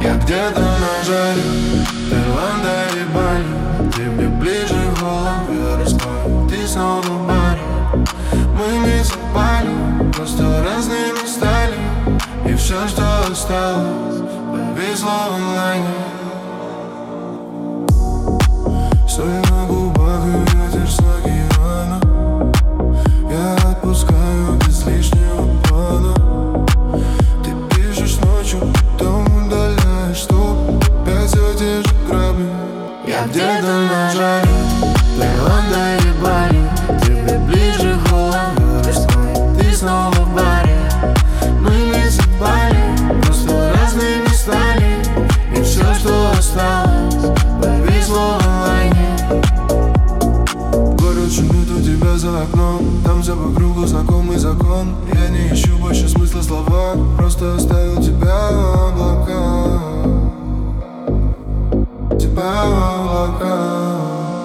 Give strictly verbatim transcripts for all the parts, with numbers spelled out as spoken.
Я где-то на жаре, Таиланда и Бали. Тебе ближе голов, я распаю, ты снова в баре. Мы не запали, просто разными стали. И все, что осталось, повисло в онлайне. Соль на губах и ветер с океана. Я отпускаю без лишнего плана. Ты пишешь ночью, потом удаляешь, чтоб опять все те же грабли. Я где-то на жаре, Таиланда и Бали. Тебе ближе холодно, ты снова в баре. Мы не запали, просто разными стали. И все, что осталось, повисло в онлайне. Город шумит у тебя за окном, там все по кругу знакомый закон. Я не ищу больше смысла слова, просто оставил тебя в облаках. Тебя в облаках.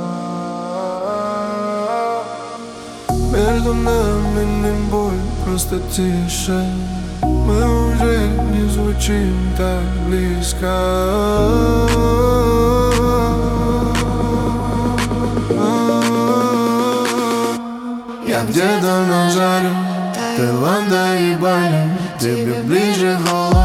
Между нами не боль, просто тише. Мы уже не звучим так близко. Я где-то на жаре, Таиланда и Бали. Тебе ближе голова.